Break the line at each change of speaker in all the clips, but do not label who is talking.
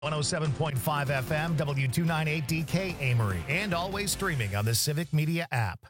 107.5 FM, W298DK Amory, and always streaming on the Civic Media app.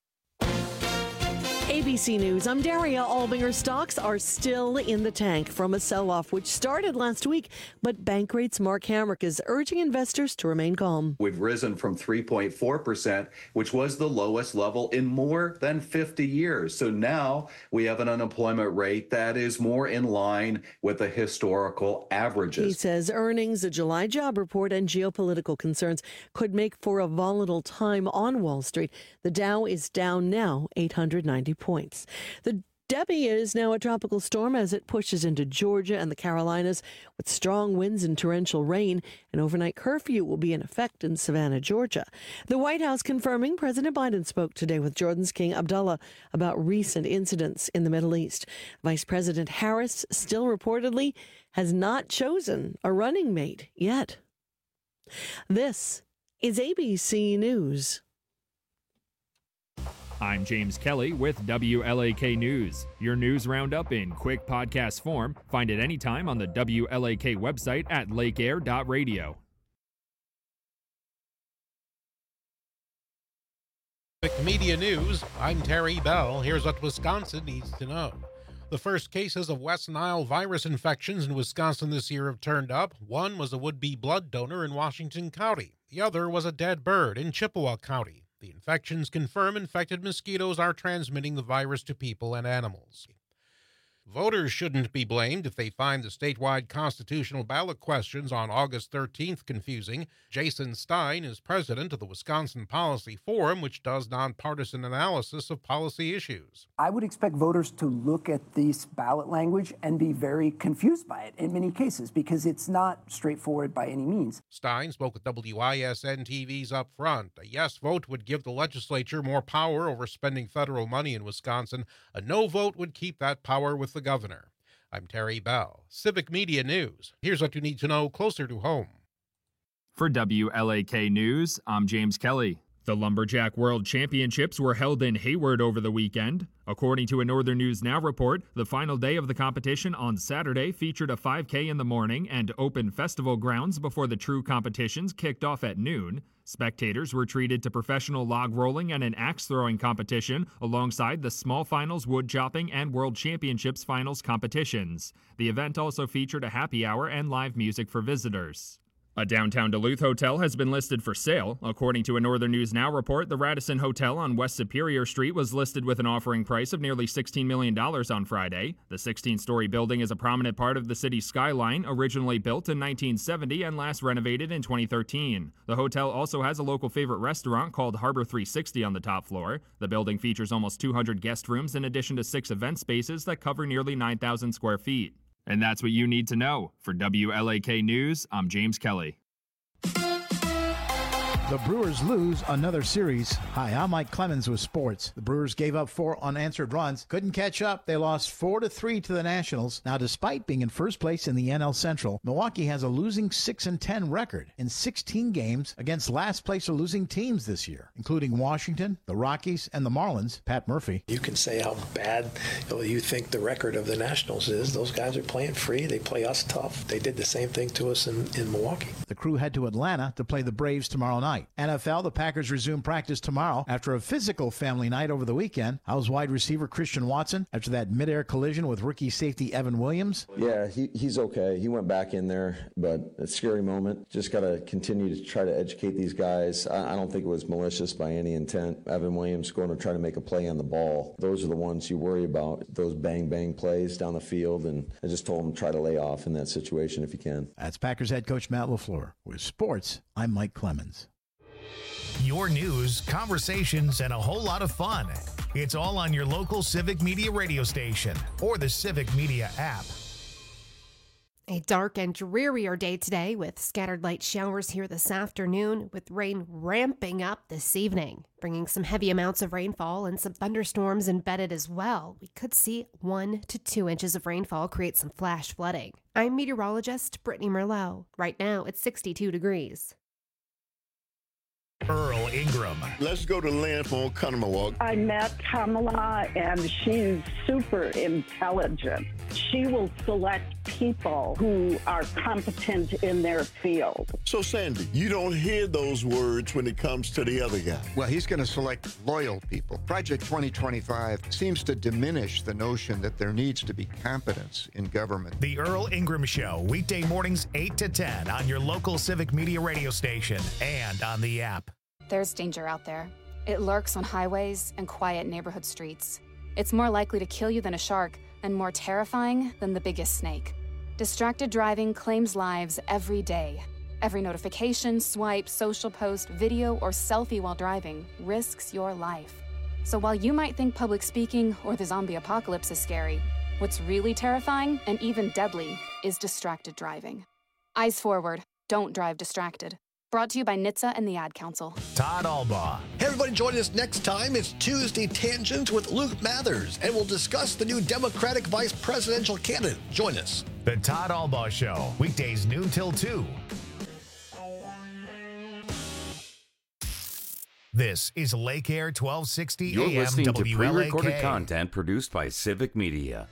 ABC News, I'm Daria Albinger. Stocks are still in the tank from a sell-off which started last week, but Bankrate's Mark Hamrick is urging investors to remain calm.
We've risen from 3.4%, which was the lowest level in more than 50 years. So now we have an unemployment rate that is more in line with the historical averages.
He says earnings, a July job report, and geopolitical concerns could make for a volatile time on Wall Street. The Dow is down now 890 points. The Debbie is now a tropical storm as it pushes into Georgia and the Carolinas with strong winds and torrential rain. An overnight curfew will be in effect in Savannah, Georgia. The White House confirming President Biden spoke today with Jordan's King Abdullah about recent incidents in the Middle East. Vice President Harris still reportedly has not chosen a running mate yet. This is ABC News.
I'm James Kelly with WLAK News. Your news roundup in quick podcast form. Find it anytime on the WLAK website at lakeair.radio.
Quick Media News, I'm Terry Bell. Here's what Wisconsin needs to know. The first cases of West Nile virus infections in Wisconsin this year have turned up. One was a would-be blood donor in Washington County. The other was a dead bird in Chippewa County. The infections confirm infected mosquitoes are transmitting the virus to people and animals. Voters shouldn't be blamed if they find the statewide constitutional ballot questions on August 13th confusing. Jason Stein is president of the Wisconsin Policy Forum, which does nonpartisan analysis of policy issues.
I would expect voters to look at this ballot language and be very confused by it in many cases because it's not straightforward by any means.
Stein spoke with WISN TV's Up Front. A yes vote would give the legislature more power over spending federal money in Wisconsin. A no vote would keep that power with the governor. I'm Terry Bell, Civic Media News. Here's what you need to know closer to home.
For WLAK News, I'm James Kelly. The Lumberjack World Championships were held in Hayward over the weekend. According to a Northern News Now report, the final day of the competition on Saturday featured a 5K in the morning and open festival grounds before the true competitions kicked off at noon. Spectators were treated to professional log rolling and an axe throwing competition alongside the small finals, wood chopping, and World Championships finals competitions. The event also featured a happy hour and live music for visitors. A downtown Duluth hotel has been listed for sale. According to a Northern News Now report, the Radisson Hotel on West Superior Street was listed with an offering price of nearly $16 million on Friday. The 16-story building is a prominent part of the city's skyline, originally built in 1970 and last renovated in 2013. The hotel also has a local favorite restaurant called Harbor 360 on the top floor. The building features almost 200 guest rooms in addition to 6 event spaces that cover nearly 9,000 square feet. And that's what you need to know. For WLAK News, I'm James Kelly.
The Brewers lose another series. Hi, I'm Mike Clemens with sports. The Brewers gave up 4 unanswered runs, couldn't catch up. They lost 4-3 to the Nationals. Now, despite being in first place in the NL Central, Milwaukee has a losing 6-10 record in 16 games against last place or losing teams this year, including Washington, the Rockies, and the Marlins. Pat Murphy.
You can say how bad you think the record of the Nationals is. Those guys are playing free. They play us tough. They did the same thing to us in Milwaukee.
The Crew head to Atlanta to play the Braves tomorrow night. NFL, the Packers resume practice tomorrow after a physical family night over the weekend. How's wide receiver Christian Watson after that midair collision with rookie safety Evan Williams?
Yeah, he's okay. He went back in there, but a scary moment. Just got to continue to try to educate these guys. I don't think it was malicious by any intent. Evan Williams going to try to make a play on the ball. Those are the ones you worry about, those bang-bang plays down the field, and I just told him try to lay off in that situation if you can.
That's Packers head coach Matt LaFleur. With sports, I'm Mike Clemens.
Your news, conversations, and a whole lot of fun. It's all on your local Civic Media radio station or the Civic Media app.
A dark and drearier day today with scattered light showers here this afternoon, with rain ramping up this evening, bringing some heavy amounts of rainfall and some thunderstorms embedded as well. We could see 1 to 2 inches of rainfall create some flash flooding. I'm meteorologist Brittany Merlot. Right now it's 62 degrees.
Earl Ingram.
Let's go to Lynn on Conomowoc.
I met Kamala, and she's super intelligent. She will select people who are competent in their field.
So, Sandy, you don't hear those words when it comes to the other guy.
Well, he's going to select loyal people. Project 2025 seems to diminish the notion that there needs to be competence in government.
The Earl Ingram Show, weekday mornings 8 to 10 on your local Civic Media radio station and on the app.
There's danger out there. It lurks on highways and quiet neighborhood streets. It's more likely to kill you than a shark and more terrifying than the biggest snake. Distracted driving claims lives every day. Every notification, swipe, social post, video, or selfie while driving risks your life. So while you might think public speaking or the zombie apocalypse is scary, what's really terrifying and even deadly is distracted driving. Eyes forward. Don't drive distracted. Brought to you by NHTSA and the Ad Council.
Todd Albaugh.
Hey, everybody, join us next time. It's Tuesday Tangents with Luke Mathers, and we'll discuss the new Democratic vice presidential candidate. Join us.
The Todd Albaugh Show, weekdays noon till 2. This is Lake Air 1260
You're
AM
listening to
WLAK.
pre-recorded content produced by Civic Media.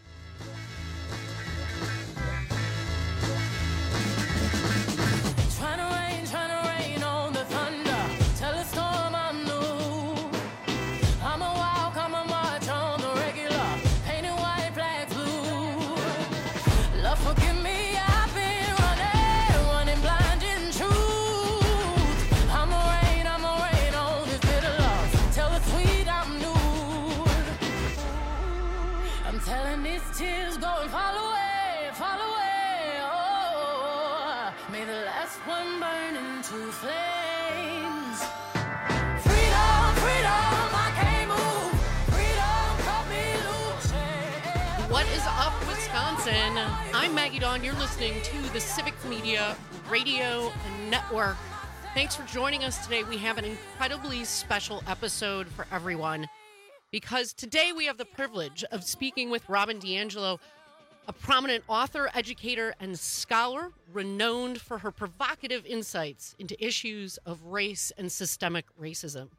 I'm Maggie Dawn. You're listening to the Civic Media Radio Network. Thanks for joining us today. We have an incredibly special episode for everyone because today we have the privilege of speaking with Robin DiAngelo, a prominent author, educator, and scholar renowned for her provocative insights into issues of race and systemic racism.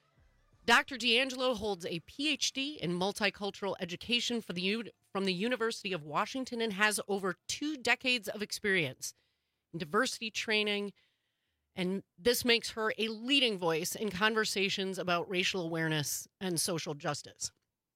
Dr. DiAngelo holds a PhD in multicultural education from the University of Washington and has over 2 decades of experience in diversity training, and this makes her a leading voice in conversations about racial awareness and social justice.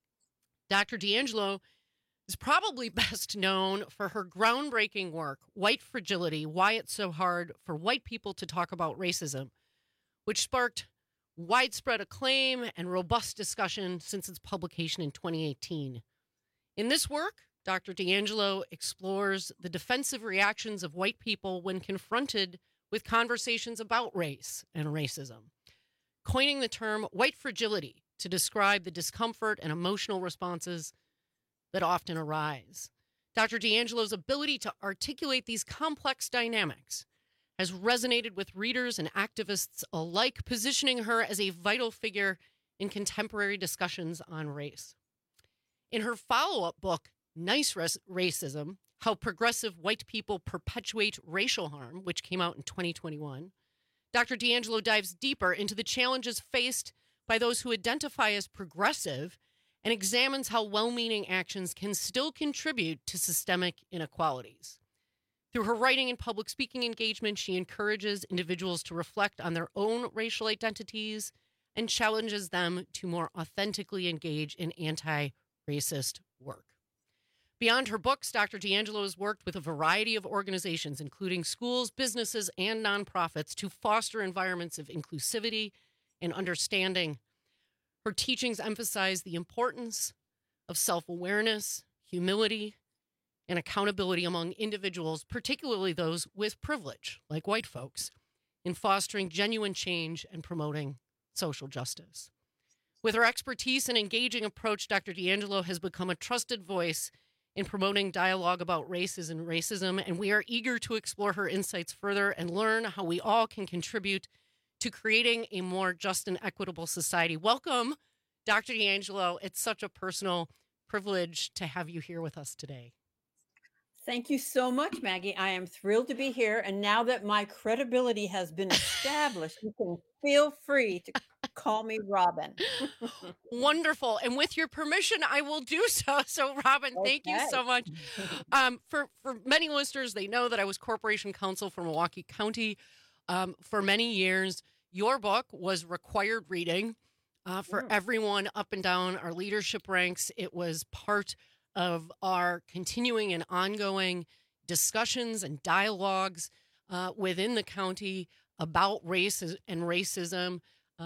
Dr. DiAngelo is probably best known for her groundbreaking work, White Fragility: Why It's So Hard for White People to Talk About Racism, which sparked widespread acclaim and robust discussion since its publication in 2018. In this work, Dr. DiAngelo explores the defensive reactions of white people when confronted with conversations about race and racism, coining the term white fragility to describe the discomfort and emotional responses that often arise. Dr. DiAngelo's ability to articulate these complex dynamics has resonated with readers and activists alike, positioning her as a vital figure in contemporary discussions on race. In her follow-up book, Nice Racism: How Progressive White People Perpetuate Racial Harm, which came out in 2021, Dr. DiAngelo dives deeper into the challenges faced by those who identify as progressive and examines how well-meaning actions can still contribute to systemic inequalities. Through her writing and public speaking engagement, she encourages individuals to reflect on their own racial identities and challenges them to more authentically engage in anti-racist work. Beyond her books, Dr. DiAngelo has worked with a variety of organizations, including schools, businesses, and nonprofits, to foster environments of inclusivity and understanding. Her teachings emphasize the importance of self-awareness, humility, and accountability among individuals, particularly those with privilege, like white folks, in fostering genuine change and promoting social justice. With her expertise and engaging approach, Dr. DiAngelo has become a trusted voice in promoting dialogue about races and racism, and we are eager to explore her insights further and learn how we all can contribute to creating a more just and equitable society. Welcome, Dr. DiAngelo. It's such a personal privilege to have you here with us today.
Thank you so much, Maggie. I am thrilled to be here. And now that my credibility has been established, you can feel free to call me Robin.
Wonderful. And with your permission, I will do so. So, Robin, thank you so much. For many listeners, they know that I was corporation counsel for Milwaukee County for many years. Your book was required reading for everyone up and down our leadership ranks. It was part of our continuing and ongoing discussions and dialogues within the county about race and racism.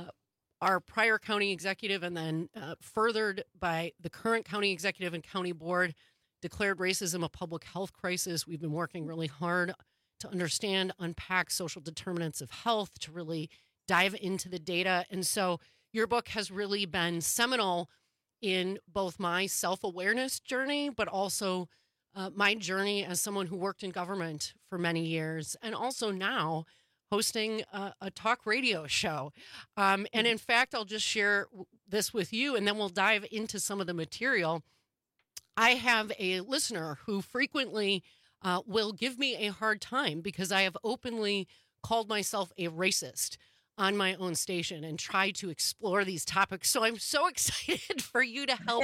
Our prior county executive and then furthered by the current county executive and county board declared racism a public health crisis. We've been working really hard to understand, unpack social determinants of health, to really dive into the data. And so your book has really been seminal in both my self-awareness journey, but also my journey as someone who worked in government for many years, and also now hosting a talk radio show. And in fact, I'll just share this with you, and then we'll dive into some of the material. I have a listener who frequently will give me a hard time because I have openly called myself a racist on my own station and try to explore these topics. So I'm so excited for you to help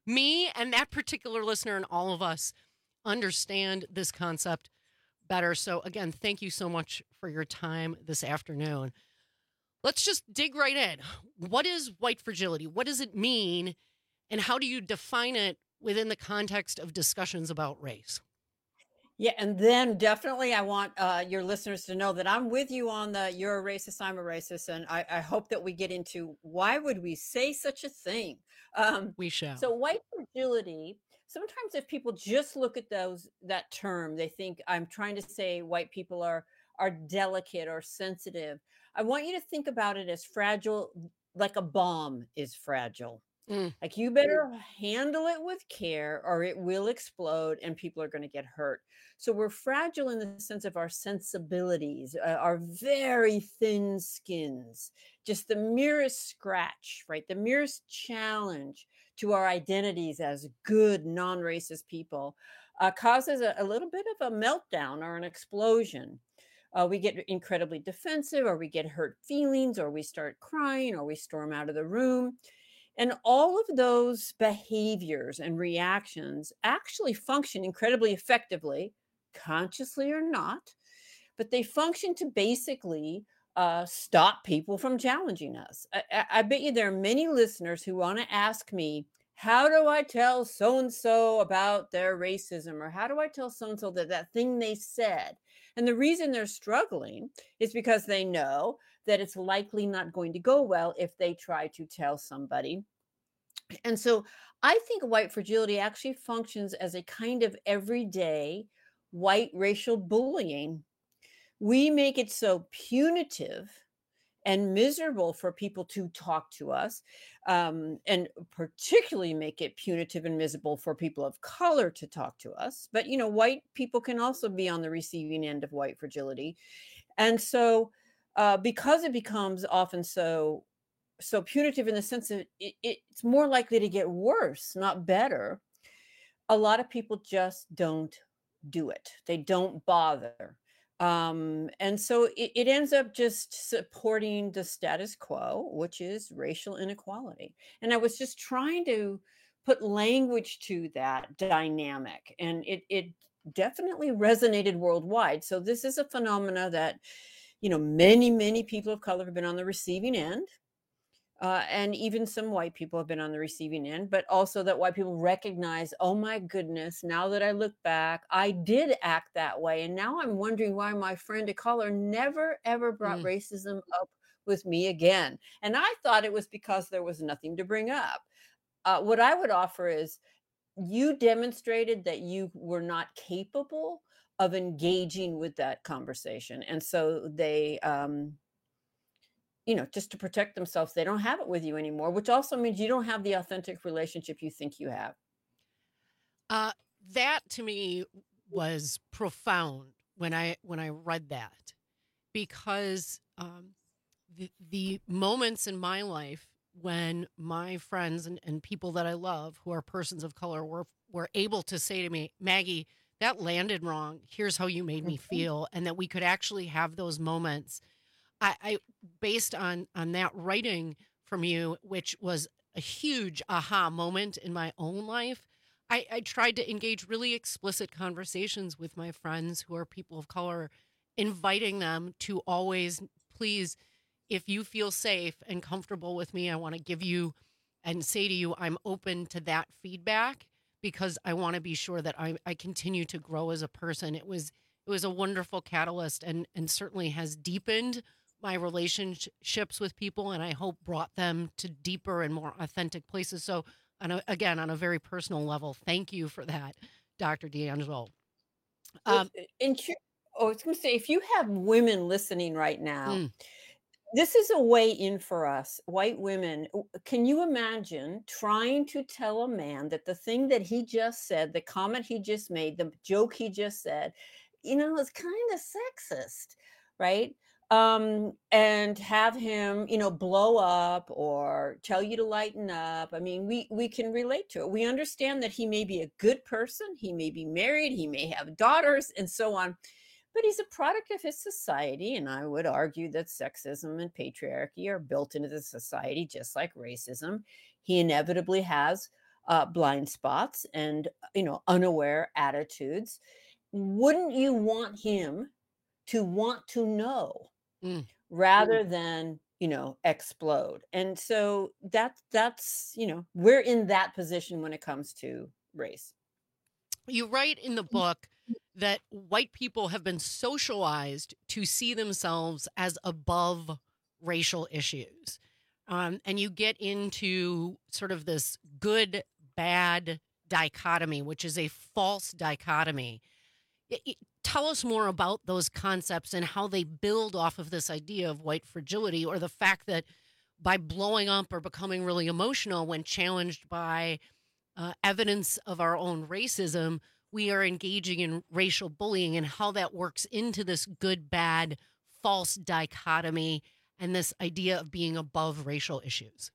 me and that particular listener and all of us understand this concept better. So again, thank you so much for your time this afternoon. Let's just dig right in. What is white fragility? What does it mean? And how do you define it within the context of discussions about race?
Yeah, and then definitely I want your listeners to know that I'm with you on the you're a racist, I'm a racist, and I hope that we get into why would we say such a thing?
We shall.
So white fragility, sometimes if people just look at that term, they think I'm trying to say white people are delicate or sensitive. I want you to think about it as fragile, like a bomb is fragile. Like you better handle it with care or it will explode and people are going to get hurt. So we're fragile in the sense of our sensibilities, our very thin skins, just the merest scratch, right? The merest challenge to our identities as good non-racist people causes a little bit of a meltdown or an explosion. We get incredibly defensive, or we get hurt feelings, or we start crying, or we storm out of the room. And all of those behaviors and reactions actually function incredibly effectively, consciously or not, but they function to basically stop people from challenging us. I bet you there are many listeners who want to ask me, how do I tell so-and-so about their racism? Or how do I tell so-and-so that thing they said? And the reason they're struggling is because they know that it's likely not going to go well if they try to tell somebody. And so I think white fragility actually functions as a kind of everyday white racial bullying. We make it so punitive and miserable for people to talk to us, and particularly make it punitive and miserable for people of color to talk to us. But, you know, white people can also be on the receiving end of white fragility. And so because it becomes often so punitive in the sense that it's more likely to get worse, not better, a lot of people just don't do it. They don't bother. And so it ends up just supporting the status quo, which is racial inequality. And I was just trying to put language to that dynamic, and it definitely resonated worldwide. So this is a phenomena that, you know, many people of color have been on the receiving end. And even some white people have been on the receiving end, but also that white people recognize, oh my goodness, now that I look back, I did act that way. And now I'm wondering why my friend of color never, ever brought racism up with me again. And I thought it was because there was nothing to bring up. What I would offer is you demonstrated that you were not capable of engaging with that conversation. And so they, you know, just to protect themselves, they don't have it with you anymore, which also means you don't have the authentic relationship you think you have.
That to me was profound when I read that, because the moments in my life when my friends and people that I love who are persons of color were able to say to me, Maggie, that landed wrong. Here's how you made me feel. And that we could actually have those moments. I based on that writing from you, which was a huge aha moment in my own life, I tried to engage really explicit conversations with my friends who are people of color, inviting them to always, please, if you feel safe and comfortable with me, I want to give you and say to you, I'm open to that feedback because I want to be sure that I continue to grow as a person. It was a wonderful catalyst and certainly has deepened my relationships with people, and I hope brought them to deeper and more authentic places. So, again, on a very personal level, thank you for that, Dr. D'Angelo.
I was going to say, if you have women listening right now, this is a way in for us, white women. Can you imagine trying to tell a man that the thing that he just said, the comment he just made, the joke he just said, is kind of sexist, right? And have him, blow up or tell you to lighten up. I mean, we can relate to it. We understand that he may be a good person. He may be married. He may have daughters and so on. But he's a product of his society, and I would argue that sexism and patriarchy are built into the society, just like racism. He inevitably has blind spots and, unaware attitudes. Wouldn't you want him to want to know rather than, explode? And so that's, we're in that position when it comes to race.
You write in the book that white people have been socialized to see themselves as above racial issues. And you get into sort of this good, bad dichotomy, which is a false dichotomy. Tell us more about those concepts and how they build off of this idea of white fragility, or the fact that by blowing up or becoming really emotional when challenged by evidence of our own racism, we are engaging in racial bullying, and how that works into this good, bad, false dichotomy and this idea of being above racial issues.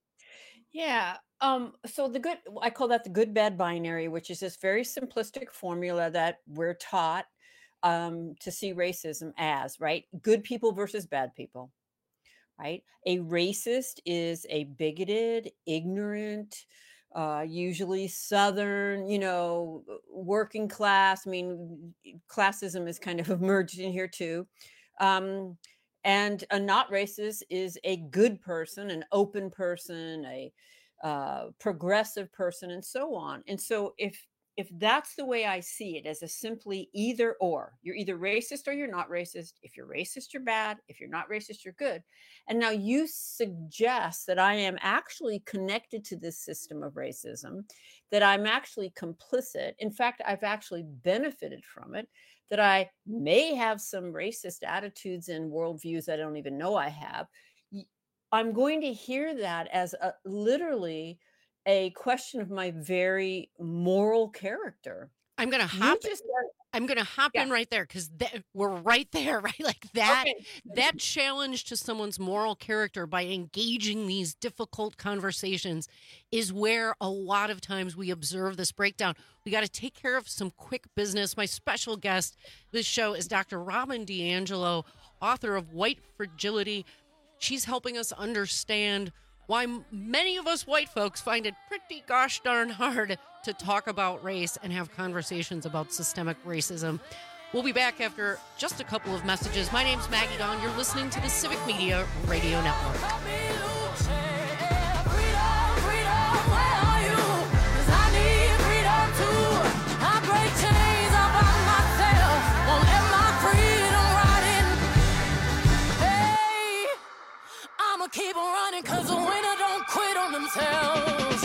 Yeah. So I call that the good, bad binary, which is this very simplistic formula that we're taught to see racism as, right? Good people versus bad people, right? A racist is a bigoted, ignorant, usually Southern, working class. I mean, classism is kind of emerged in here too. And a not racist is a good person, an open person, a progressive person, and so on. And so if that's the way I see it, as a simply either or, you're either racist or you're not racist. If you're racist, you're bad. If you're not racist, you're good. And now you suggest that I am actually connected to this system of racism, that I'm actually complicit. In fact, I've actually benefited from it, that I may have some racist attitudes and worldviews I don't even know I have. I'm going to hear that as literally a question of my very moral character.
I'm going to hop in right there, because we're right there, right? Like that, that challenge to someone's moral character by engaging these difficult conversations is where a lot of times we observe this breakdown. We got to take care of some quick business. My special guest this show is Dr. Robin DiAngelo, author of White Fragility. She's helping us understand why many of us white folks find it pretty gosh darn hard to talk about race and have conversations about systemic racism. We'll be back after just a couple of messages. My name's Maggie Dawn. You're listening to the Civic Media Radio Network.
Keep on running, cause the winner don't quit on themselves.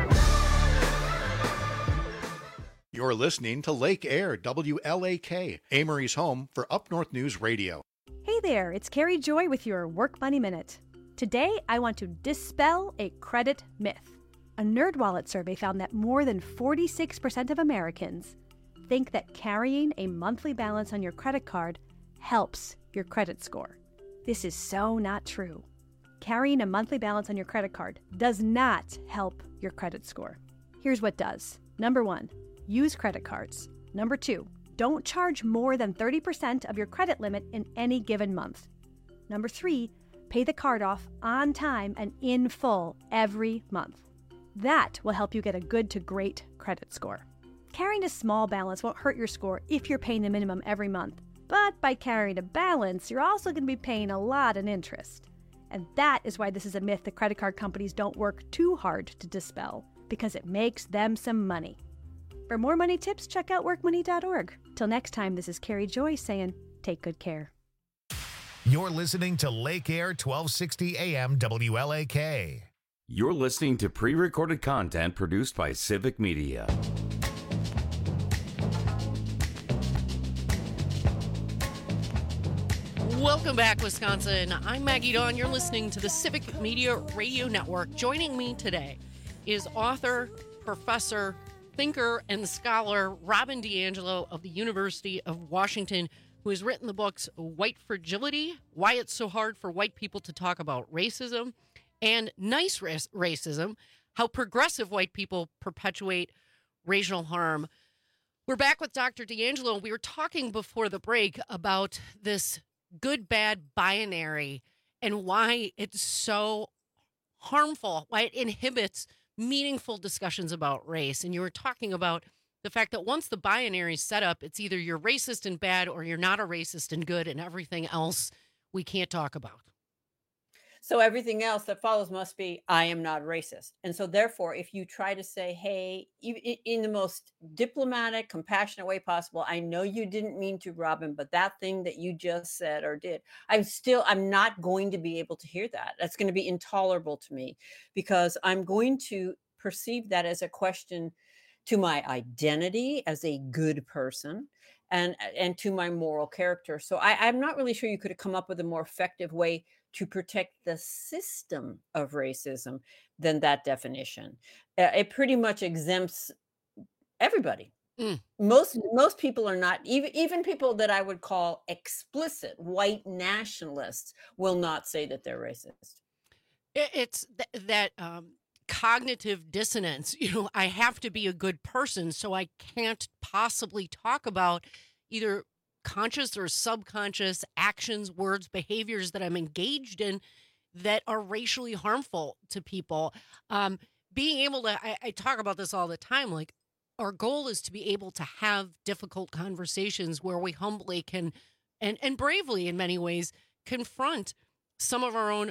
You're listening to Lake Air, WLAK, Amory's home for Up North News Radio.
Hey there, it's Carrie Joy with your Work Money Minute. Today, I want to dispel a credit myth. A NerdWallet survey found that more than 46% of Americans think that carrying a monthly balance on your credit card helps your credit score. This is so not true. Carrying a monthly balance on your credit card does not help your credit score. Here's what does. Number 1, use credit cards. Number 2, don't charge more than 30% of your credit limit in any given month. Number 3, pay the card off on time and in full every month. That will help you get a good to great credit score. Carrying a small balance won't hurt your score if you're paying the minimum every month. But by carrying a balance, you're also going to be paying a lot in interest. And that is why this is a myth that credit card companies don't work too hard to dispel, because it makes them some money. For more money tips, check out workmoney.org. Till next time, this is Carrie Joy saying, take good care.
You're listening to Lake Air 1260 AM WLAK.
You're listening to pre-recorded content produced by Civic Media.
Welcome back, Wisconsin. I'm Maggie Dawn. You're listening to the Civic Media Radio Network. Joining me today is author, professor, thinker, and scholar Robin DiAngelo of the University of Washington, who has written the books White Fragility, Why It's So Hard for White People to Talk About Racism, and Nice Racism, How Progressive White People Perpetuate Racial Harm. We're back with Dr. DiAngelo. We were talking before the break about this good-bad binary and why it's so harmful, why it inhibits meaningful discussions about race. And you were talking about the fact that once the binary is set up, it's either you're racist and bad or you're not a racist and good, and everything else we can't talk about.
So everything else that follows must be, I am not racist. And so therefore, if you try to say, hey, in the most diplomatic, compassionate way possible, I know you didn't mean to, Robin, but that thing that you just said or did, I'm not going to be able to hear that. That's going to be intolerable to me, because I'm going to perceive that as a question to my identity as a good person and to my moral character. So I'm not really sure you could have come up with a more effective way to protect the system of racism than that definition. It pretty much exempts everybody. Most people are not, even people that I would call explicit white nationalists will not say that they're racist.
It's that cognitive dissonance. I have to be a good person, so I can't possibly talk about either conscious or subconscious actions, words, behaviors that I'm engaged in that are racially harmful to people. Being able to, I talk about this all the time, like our goal is to be able to have difficult conversations where we humbly can, and bravely in many ways, confront some of our own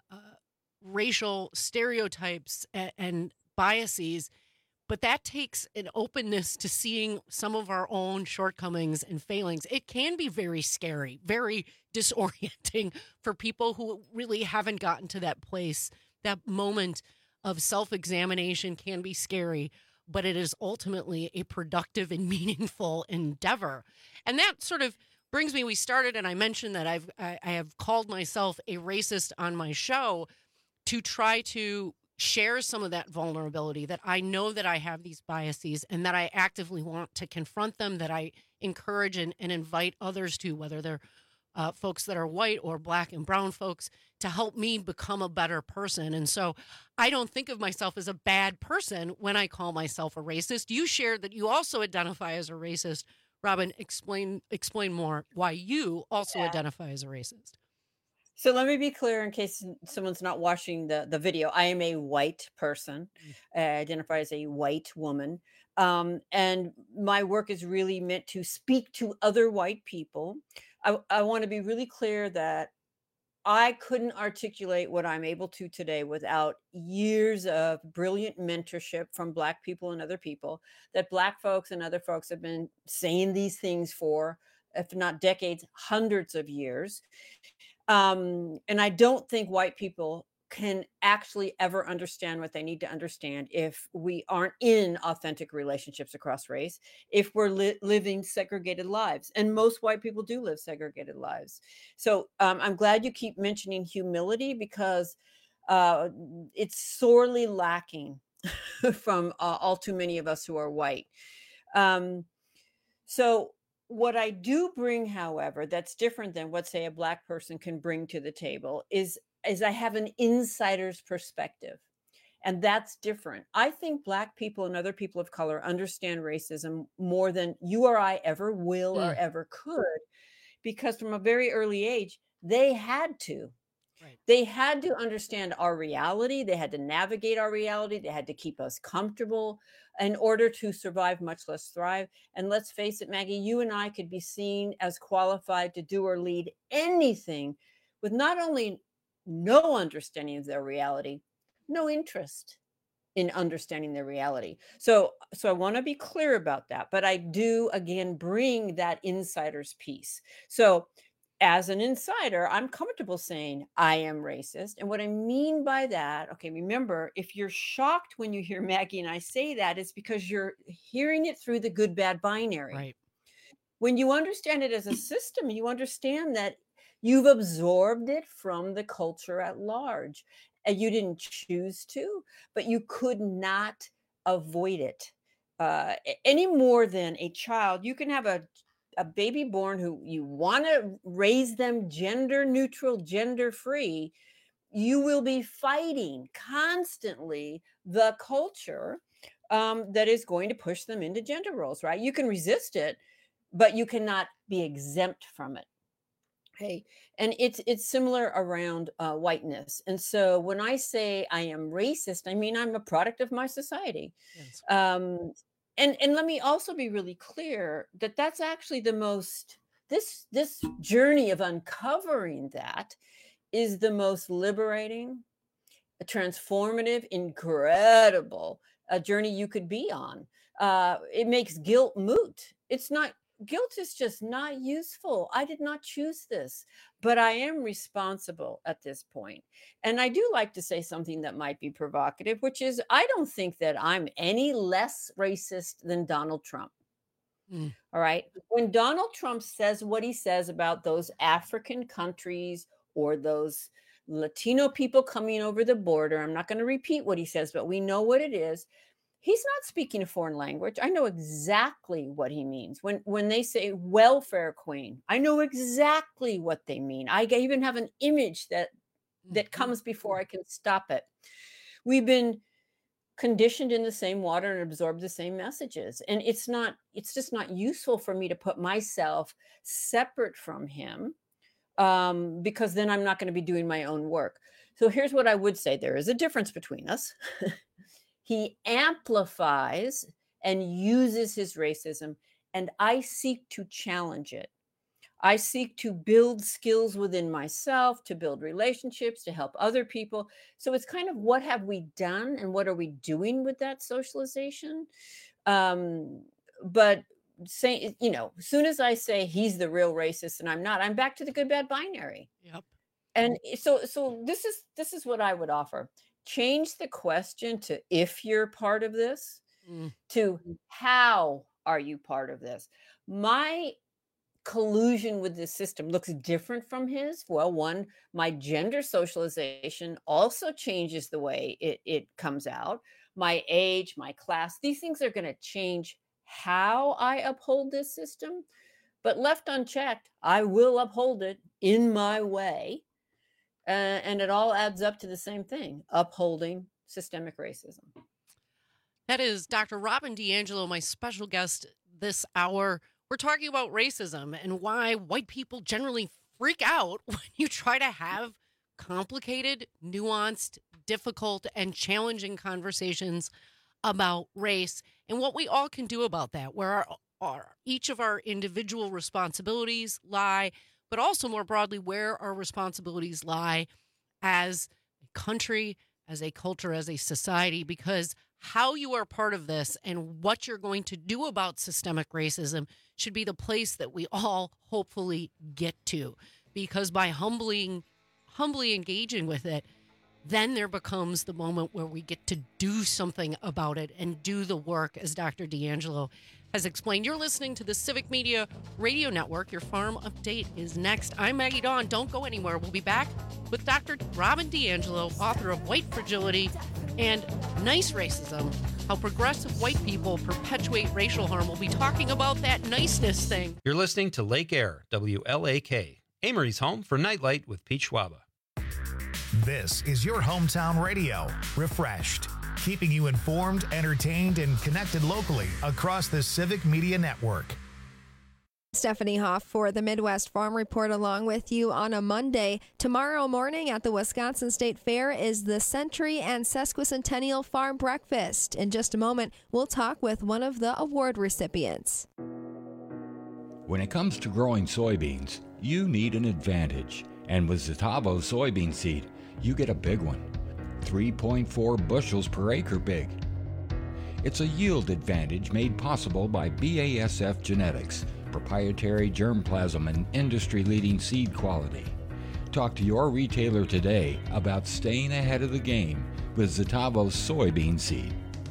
racial stereotypes and biases. But that takes an openness to seeing some of our own shortcomings and failings. It can be very scary, very disorienting for people who really haven't gotten to that place. That moment of self-examination can be scary, but it is ultimately a productive and meaningful endeavor. And that sort of brings me, we started, and I mentioned that I have called myself a racist on my show to try to share some of that vulnerability, that I know that I have these biases and that I actively want to confront them, that I encourage and invite others to, whether they're folks that are white or black and brown folks, to help me become a better person. And so I don't think of myself as a bad person when I call myself a racist. You shared that you also identify as a racist. Robin, explain more why you also identify as a racist.
So let me be clear in case someone's not watching the video. I am a white person. I identify as a white woman. And my work is really meant to speak to other white people. I want to be really clear that I couldn't articulate what I'm able to today without years of brilliant mentorship from Black people and other people, that Black folks and other folks have been saying these things for, if not decades, hundreds of years. And I don't think white people can actually ever understand what they need to understand if we aren't in authentic relationships across race, if we're living segregated lives. And most white people do live segregated lives. So I'm glad you keep mentioning humility, because it's sorely lacking from all too many of us who are white. So what I do bring, however, that's different than what, say, a Black person can bring to the table is I have an insider's perspective. And that's different. I think Black people and other people of color understand racism more than you or I ever will or ever could, because from a very early age, they had to.
Right.
They had to understand our reality. They had to navigate our reality. They had to keep us comfortable in order to survive, much less thrive. And let's face it, Maggie, you and I could be seen as qualified to do or lead anything with not only no understanding of their reality, no interest in understanding their reality. So I want to be clear about that, but I do again bring that insider's piece. So as an insider, I'm comfortable saying I am racist. And what I mean by that, okay, remember, if you're shocked when you hear Maggie and I say that, it's because you're hearing it through the good, bad binary.
Right.
When you understand it as a system, you understand that you've absorbed it from the culture at large. And you didn't choose to, but you could not avoid it any more than a child. You can have a baby born who you want to raise them gender neutral, gender free. You will be fighting constantly the culture that is going to push them into gender roles, right? You can resist it, but you cannot be exempt from it. Okay. And it's similar around whiteness. And so when I say I am racist, I mean, I'm a product of my society.
Yes.
And let me also be really clear that that's actually the most, this journey of uncovering that is the most liberating, transformative, incredible journey you could be on. It makes guilt moot. Guilt is just not useful. I did not choose this, but I am responsible at this point. And I do like to say something that might be provocative, which is I don't think that I'm any less racist than Donald Trump. All right. When Donald Trump says what he says about those African countries or those Latino people coming over the border, I'm not going to repeat what he says, but we know what it is. He's not speaking a foreign language. I know exactly what he means. When they say welfare queen, I know exactly what they mean. I even have an image that comes before I can stop it. We've been conditioned in the same water and absorb the same messages. And it's just not useful for me to put myself separate from him because then I'm not going to be doing my own work. So here's what I would say. There is a difference between us. He amplifies and uses his racism, and I seek to challenge it. I seek to build skills within myself, to build relationships, to help other people. So it's kind of what have we done and what are we doing with that socialization? But say, as soon as I say he's the real racist and I'm not, I'm back to the good, bad binary.
Yep.
And so this is what I would offer. Change the question to if you're part of this to how are you part of this? My collusion with this system looks different from his. Well, one, my gender socialization also changes the way it comes out. My age, my class, these things are going to change how I uphold this system. But left unchecked, I will uphold it in my way. And it all adds up to the same thing, upholding systemic racism.
That is Dr. Robin DiAngelo, my special guest this hour. We're talking about racism and why white people generally freak out when you try to have complicated, nuanced, difficult, and challenging conversations about race and what we all can do about that, where each of our individual responsibilities lie, but also more broadly, where our responsibilities lie as a country, as a culture, as a society, because how you are part of this and what you're going to do about systemic racism should be the place that we all hopefully get to. Because by humbly engaging with it, then there becomes the moment where we get to do something about it and do the work, as Dr. DiAngelo has explained. You're listening to the Civic Media Radio Network. Your Farm Update is next. I'm Maggie Dawn. Don't go anywhere. We'll be back with Dr. Robin DiAngelo, author of White Fragility and Nice Racism, How Progressive White People Perpetuate Racial Harm. We'll be talking about that niceness thing.
You're listening to Lake Air, WLAK, Amory's home for Nightlight with Pete Schwaba.
This is your hometown radio, Refreshed, keeping you informed, entertained, and connected locally across the Civic Media Network.
Stephanie Hoff for the Midwest Farm Report along with you on a Monday. Tomorrow morning at the Wisconsin State Fair is the Century and Sesquicentennial Farm Breakfast. In just a moment, we'll talk with one of the award recipients.
When it comes to growing soybeans, you need an advantage. And with Zetavo soybean seed, you get a big one. 3.4 bushels per acre big. It's a yield advantage made possible by BASF Genetics, proprietary germplasm and industry-leading seed quality. Talk to your retailer today about staying ahead of the game with Zetavo soybean seed.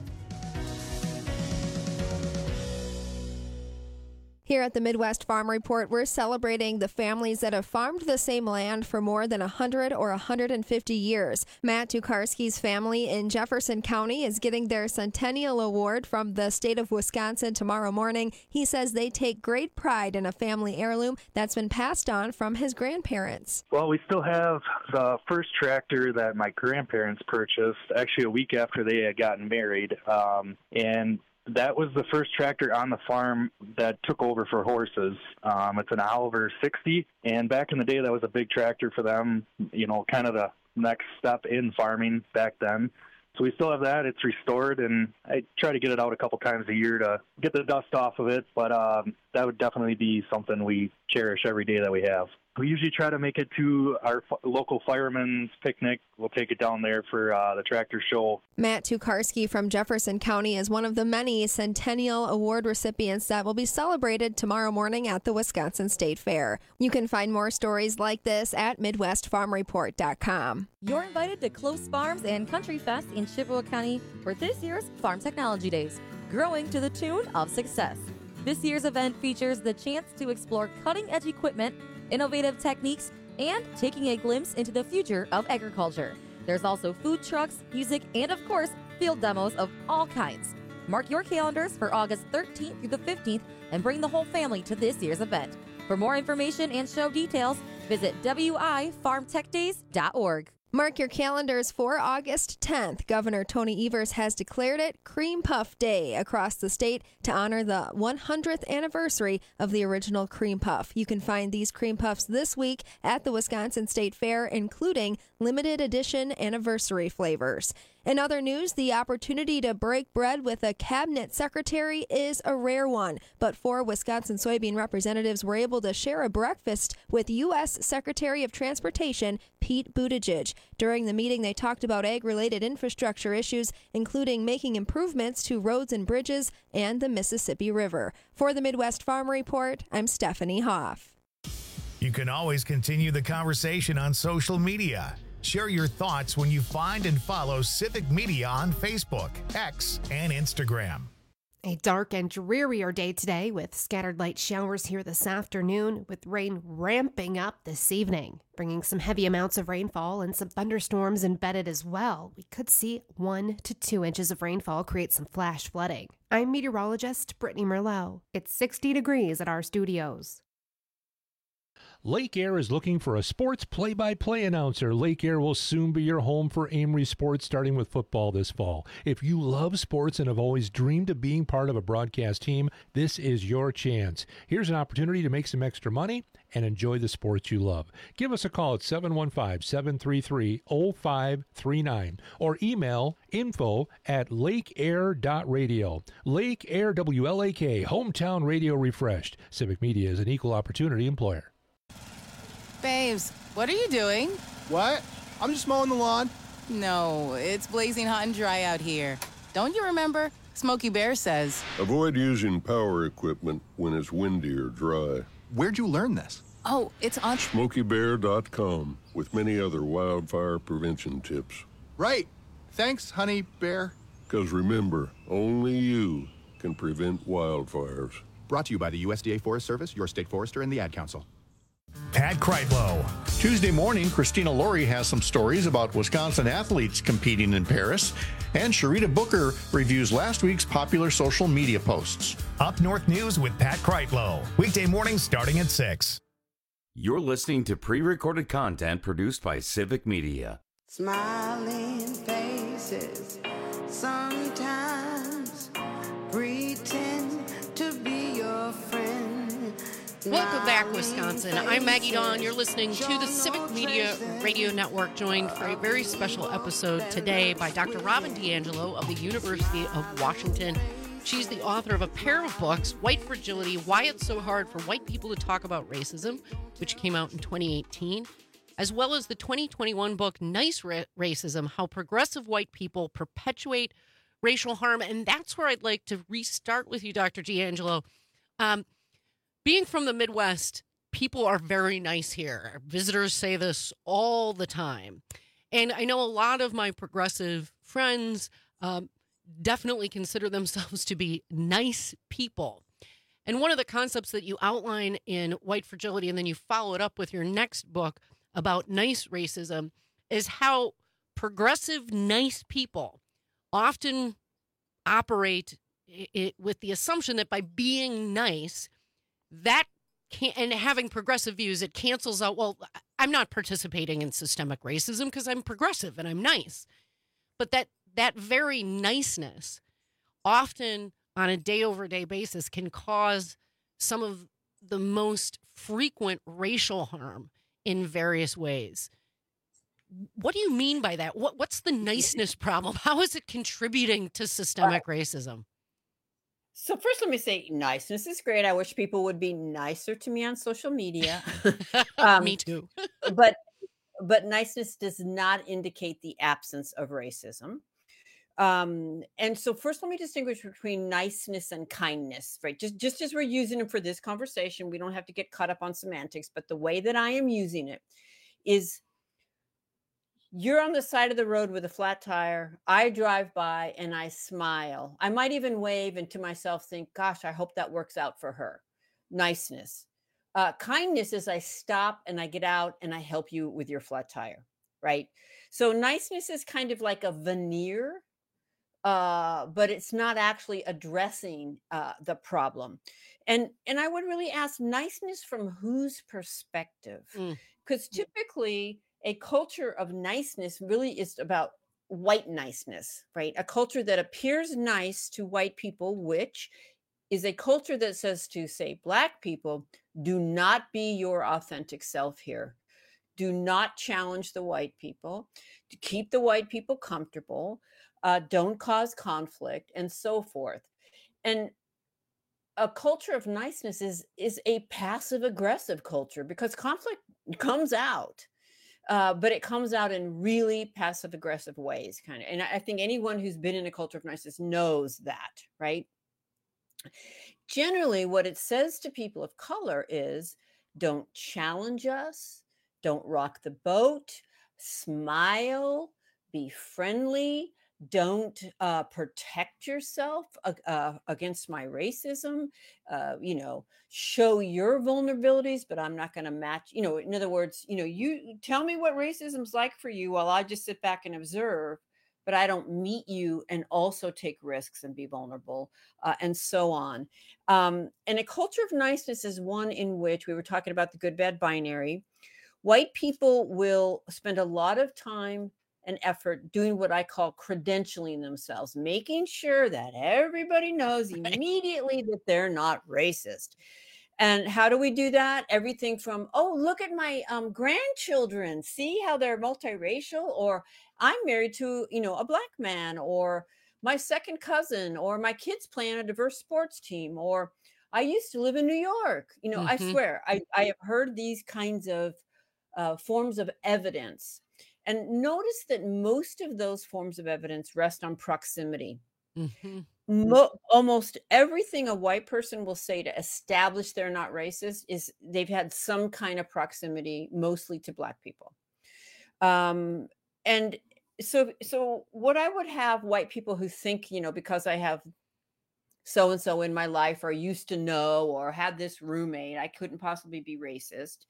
Here at the Midwest Farm Report, we're celebrating the families that have farmed the same land for more than 100 or 150 years. Matt Tukarski's family in Jefferson County is getting their Centennial Award from the state of Wisconsin tomorrow morning. He says they take great pride in a family heirloom that's been passed on from his grandparents.
Well, we still have the first tractor that my grandparents purchased, actually a week after they had gotten married, and that was the first tractor on the farm that took over for horses. It's an Oliver 60, and back in the day, that was a big tractor for them, you know, kind of the next step in farming back then. So we still have that. It's restored, and I try to get it out a couple times a year to get the dust off of it, but that would definitely be something we cherish every day that we have. We usually try to make it to our local fireman's picnic. We'll take it down there for the tractor show.
Matt Tukarski from Jefferson County is one of the many Centennial Award recipients that will be celebrated tomorrow morning at the Wisconsin State Fair. You can find more stories like this at MidwestFarmReport.com.
You're invited to Close Farms and Country Fest in Chippewa County for this year's Farm Technology Days, growing to the tune of success. This year's event features the chance to explore cutting-edge equipment, innovative techniques, and taking a glimpse into the future of agriculture. There's also food trucks, music, and of course, field demos of all kinds. Mark your calendars for August 13th through the 15th and bring the whole family to this year's event. For more information and show details, visit wifarmtechdays.org.
Mark your calendars for August 10th. Governor Tony Evers has declared it Cream Puff Day across the state to honor the 100th anniversary of the original Cream Puff. You can find these Cream Puffs this week at the Wisconsin State Fair, including limited edition anniversary flavors. In other news, the opportunity to break bread with a cabinet secretary is a rare one, but 4 Wisconsin soybean representatives were able to share a breakfast with U.S. Secretary of Transportation Pete Buttigieg. During the meeting, they talked about ag-related infrastructure issues, including making improvements to roads and bridges and the Mississippi River. For the Midwest Farm Report, I'm Stephanie Hoff.
You can always continue the conversation on social media. Share your thoughts when you find and follow Civic Media on Facebook, X, and Instagram.
A dark and drearier day today with scattered light showers here this afternoon, with rain ramping up this evening, bringing some heavy amounts of rainfall and some thunderstorms embedded as well. We could see 1 to 2 inches of rainfall create some flash flooding. I'm meteorologist Brittany Merlot. It's 60 degrees at our studios.
Lake Air is looking for a sports play-by-play announcer. Lake Air will soon be your home for Amory sports, starting with football this fall. If you love sports and have always dreamed of being part of a broadcast team, this is your chance. Here's an opportunity to make some extra money and enjoy the sports you love. Give us a call at 715-733-0539 or email info@lakeair.radio. Lake Air WLAK, hometown radio refreshed. Civic Media is an equal opportunity employer.
Babes, what are you doing?
What? I'm just mowing the lawn.
No, it's blazing hot and dry out here. Don't you remember? Smokey Bear says,
avoid using power equipment when it's windy or dry.
Where'd you learn this?
oh, it's on
SmokeyBear.com with many other wildfire prevention tips.
Right. Thanks, Honey Bear.
Because remember, only you can prevent wildfires.
Brought to you by the USDA Forest Service, your state forester, and the Ad Council.
Pat Kreitlow.
Tuesday morning, Christina Laurie has some stories about Wisconsin athletes competing in Paris, and Sharita Booker reviews last week's popular social media posts.
Up North News with Pat Kreitlow. Weekday mornings starting at 6.
You're listening to pre-recorded content produced by Civic Media.
Smiling faces, sometimes pretend to be your friend.
Welcome back, Wisconsin. I'm Maggie Dawn. You're listening to the Civic Media Radio Network, joined for a very special episode today by Dr. Robin DiAngelo of the University of Washington. She's the author of a pair of books, White Fragility, Why It's So Hard for White People to Talk About Racism, which came out in 2018, as well as the 2021 book, Nice Racism, How Progressive White People Perpetuate Racial Harm. And that's where I'd like to restart with you, Dr. DiAngelo. Being from the Midwest, people are very nice here. Visitors say this all the time. And I know a lot of my progressive friends definitely consider themselves to be nice people. And one of the concepts that you outline in White Fragility, and then you follow it up with your next book about nice racism, is how progressive, nice people often operate with the assumption that by being nice, that can, and having progressive views, it cancels out, well, I'm not participating in systemic racism because I'm progressive and I'm nice. But that very niceness often on a day-over-day basis can cause some of the most frequent racial harm in various ways. What do you mean by that? What's the niceness problem? How is it contributing to systemic racism?
So first, let me say niceness is great. I wish people would be nicer to me on social media.
Me too.
but niceness does not indicate the absence of racism. And so first, let me distinguish between niceness and kindness, right? Just as we're using them for this conversation, we don't have to get caught up on semantics, but the way that I am using it is, you're on the side of the road with a flat tire. I drive by and I smile. I might even wave and to myself think, gosh, I hope that works out for her. Niceness. Kindness is I stop and I get out and I help you with your flat tire, right? So niceness is kind of like a veneer, but it's not actually addressing the problem. And I would really ask, niceness from whose perspective? Because typically, a culture of niceness really is about white niceness, right? A culture that appears nice to white people, which is a culture that says to, say, Black people, do not be your authentic self here. Do not challenge the white people. To keep the white people comfortable. Don't cause conflict, and so forth. And a culture of niceness is a passive-aggressive culture because conflict comes out. But it comes out in really passive aggressive ways, kind of. And I think anyone who's been in a culture of niceness knows that, right? Generally, what it says to people of color is, don't challenge us, don't rock the boat, smile, be friendly, don't protect yourself against my racism, show your vulnerabilities, but I'm not going to match, in other words, you tell me what racism's like for you while I just sit back and observe, but I don't meet you and also take risks and be vulnerable, and so on. And a culture of niceness is one in which we were talking about the good, bad binary. White people will spend a lot of time and effort doing what I call credentialing themselves, making sure that everybody knows immediately that they're not racist. And how do we do that? Everything from, oh, look at my grandchildren, see how they're multiracial, or I'm married to, a Black man, or my second cousin, or my kids play on a diverse sports team, or I used to live in New York. I swear, I have heard these kinds of forms of evidence. And notice that most of those forms of evidence rest on proximity. Almost everything a white person will say to establish they're not racist is they've had some kind of proximity, mostly to Black people. And so what I would have white people who think, because I have so-and-so in my life, or used to know, or had this roommate, I couldn't possibly be racist.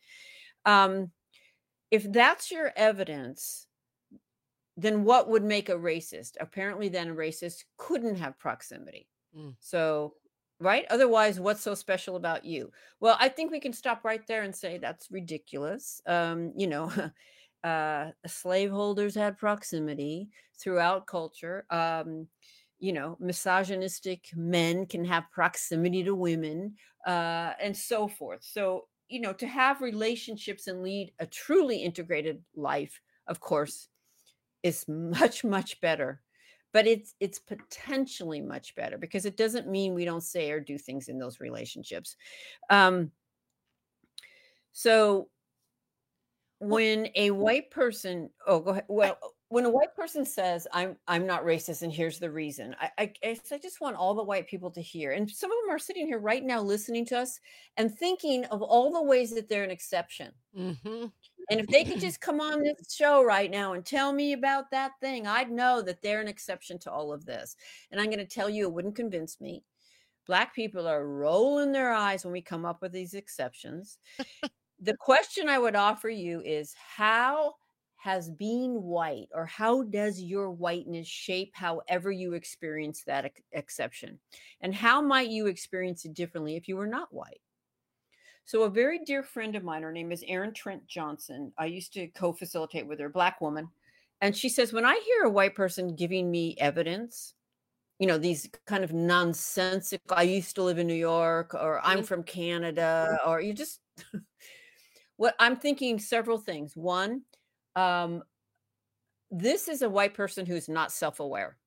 If that's your evidence, then what would make a racist? Apparently, then a racist couldn't have proximity. So, right? Otherwise, what's so special about you? Well, I think we can stop right there and say that's ridiculous. Slaveholders had proximity throughout culture. Misogynistic men can have proximity to women, and so forth. So, to have relationships and lead a truly integrated life, of course, is much, much better. But it's potentially much better, because it doesn't mean we don't say or do things in those relationships. So when a white person, go ahead. Well, when a white person says, I'm not racist and here's the reason, I just want all the white people to hear, and some of them are sitting here right now listening to us and thinking of all the ways that they're an exception.
Mm-hmm.
And if they could just come on this show right now and tell me about that thing, I'd know that they're an exception to all of this. And I'm going to tell you, it wouldn't convince me. Black people are rolling their eyes when we come up with these exceptions. The question I would offer you is, how has being white, or how does your whiteness shape however you experience that exception? And how might you experience it differently if you were not white? So a very dear friend of mine, her name is Erin Trent Johnson. I used to co-facilitate with her, Black woman. And she says, when I hear a white person giving me evidence, these kind of nonsensical, I used to live in New York, or I'm from Canada, or you just, what I'm thinking several things. One, this is a white person who's not self-aware.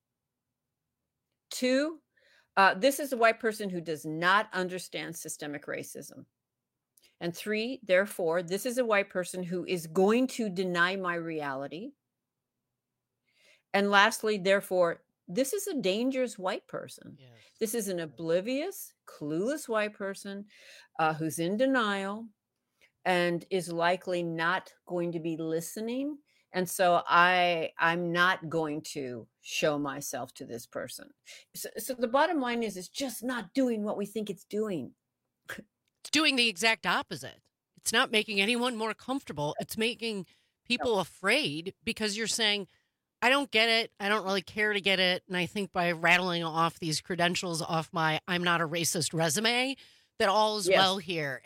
Two, this is a white person who does not understand systemic racism. And three, therefore, this is a white person who is going to deny my reality. And lastly, therefore, this is a dangerous white person. Yes. This is an oblivious, clueless white person who's in denial and is likely not going to be listening. And so I'm not going to show myself to this person. So the bottom line is, it's just not doing what we think it's doing.
It's doing the exact opposite. It's not making anyone more comfortable. It's making people afraid, because you're saying, I don't get it. I don't really care to get it. And I think by rattling off these credentials off my I'm not a racist resume, that all is well here.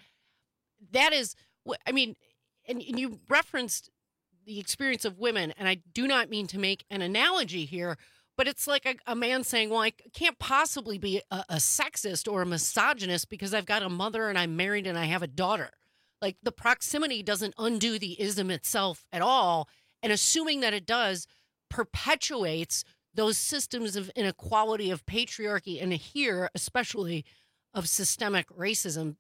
That is, I mean, and you referenced the experience of women, and I do not mean to make an analogy here, but it's like a man saying, well, I can't possibly be a sexist or a misogynist because I've got a mother and I'm married and I have a daughter. Like, the proximity doesn't undo the ism itself at all. And assuming that it does perpetuates those systems of inequality, of patriarchy, and here, especially, of systemic racism.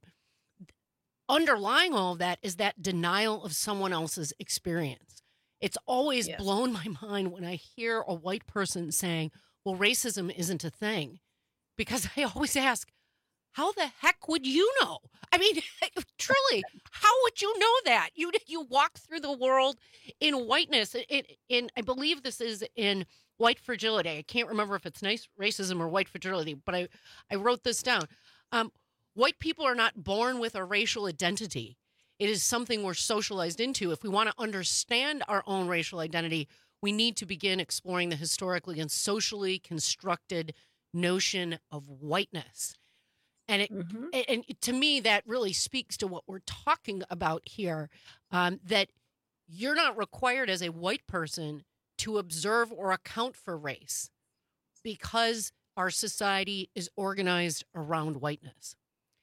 Underlying all of that is that denial of someone else's experience. It's always blown my mind when I hear a white person saying, well, racism isn't a thing. Because I always ask, how the heck would you know? I mean, truly, how would you know that? You walk through the world in whiteness. I believe this is in White Fragility. I can't remember if it's nice racism or white fragility, but I wrote this down. White people are not born with a racial identity. It is something we're socialized into. If we want to understand our own racial identity, we need to begin exploring the historically and socially constructed notion of whiteness. And and to me, that really speaks to what we're talking about here, that you're not required as a white person to observe or account for race because our society is organized around whiteness.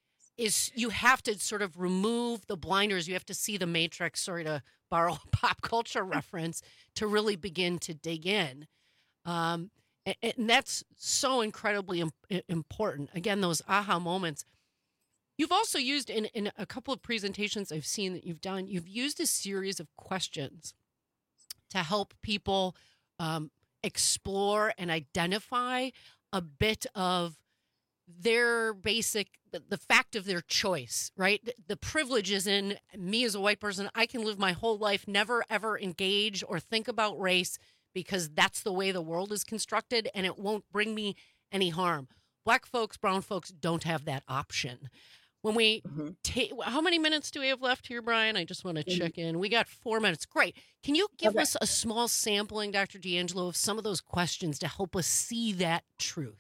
You have to sort of remove the blinders. You have to see the Matrix, sorry to borrow a pop culture reference, to really begin to dig in. And that's so incredibly important. Again, those aha moments. You've also used in a couple of presentations I've seen that you've done, you've used a series of questions to help people explore and identify a bit of their the fact of their choice, right? The privilege is in me as a white person. I can live my whole life, never, ever engage or think about race because that's the way the world is constructed and it won't bring me any harm. Black folks, brown folks don't have that option. When we how many minutes do we have left here, Brian? I just want to check in. We got 4 minutes. Great. Can you give us a small sampling, Dr. D'Angelo, of some of those questions to help us see that truth?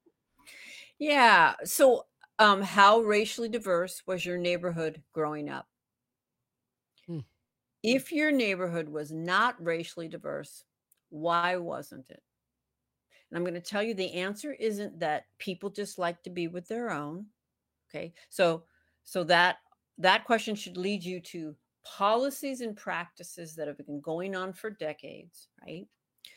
Yeah. So, how racially diverse was your neighborhood growing up? If your neighborhood was not racially diverse, why wasn't it? And I'm going to tell you the answer isn't that people just like to be with their own. Okay. So that question should lead you to policies and practices that have been going on for decades, right?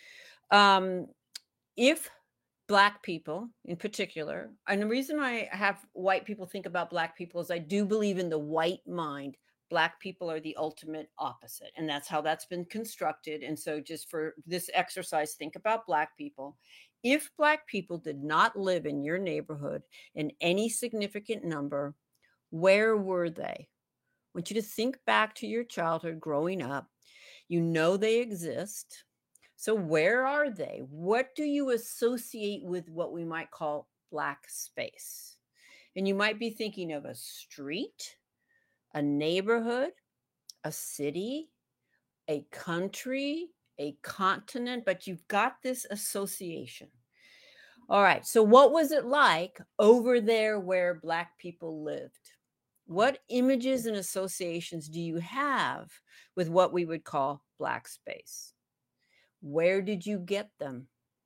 If Black people in particular, and the reason I have white people think about Black people is I do believe in the white mind. Black people are the ultimate opposite. And that's how that's been constructed. And so just for this exercise, think about Black people. If Black people did not live in your neighborhood in any significant number, where were they? I want you to think back to your childhood growing up. You know they exist. So where are they? What do you associate with what we might call Black space? And you might be thinking of a street, a neighborhood, a city, a country, a continent, but you've got this association. All right, so what was it like over there where Black people lived? What images and associations do you have with what we would call Black space? Where did you get them?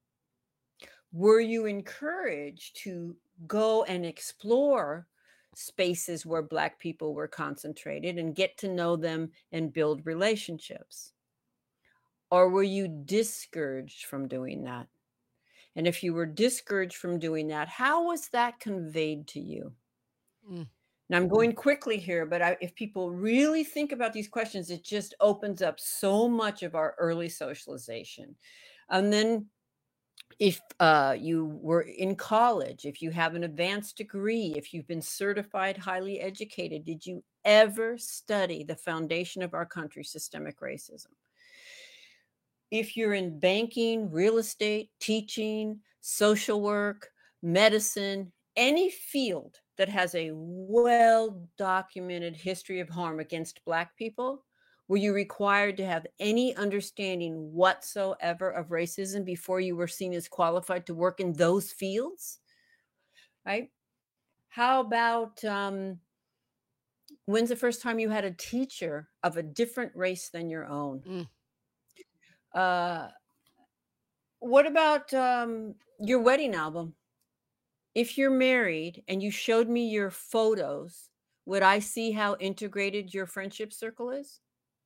Were you encouraged to go and explore spaces where Black people were concentrated and get to know them and build relationships? Or were you discouraged from doing that? And if you were discouraged from doing that, how was that conveyed to you? Now, I'm going quickly here, but if people really think about these questions, it just opens up so much of our early socialization. And then if you were in college, if you have an advanced degree, if you've been certified highly educated, did you ever study the foundation of our country, systemic racism? If you're in banking, real estate, teaching, social work, medicine, any field that has a well-documented history of harm against Black people, were you required to have any understanding whatsoever of racism before you were seen as qualified to work in those fields? Right? How about when's the first time you had a teacher of a different race than your own? What about your wedding album? If you're married and you showed me your photos, would I see how integrated your friendship circle is?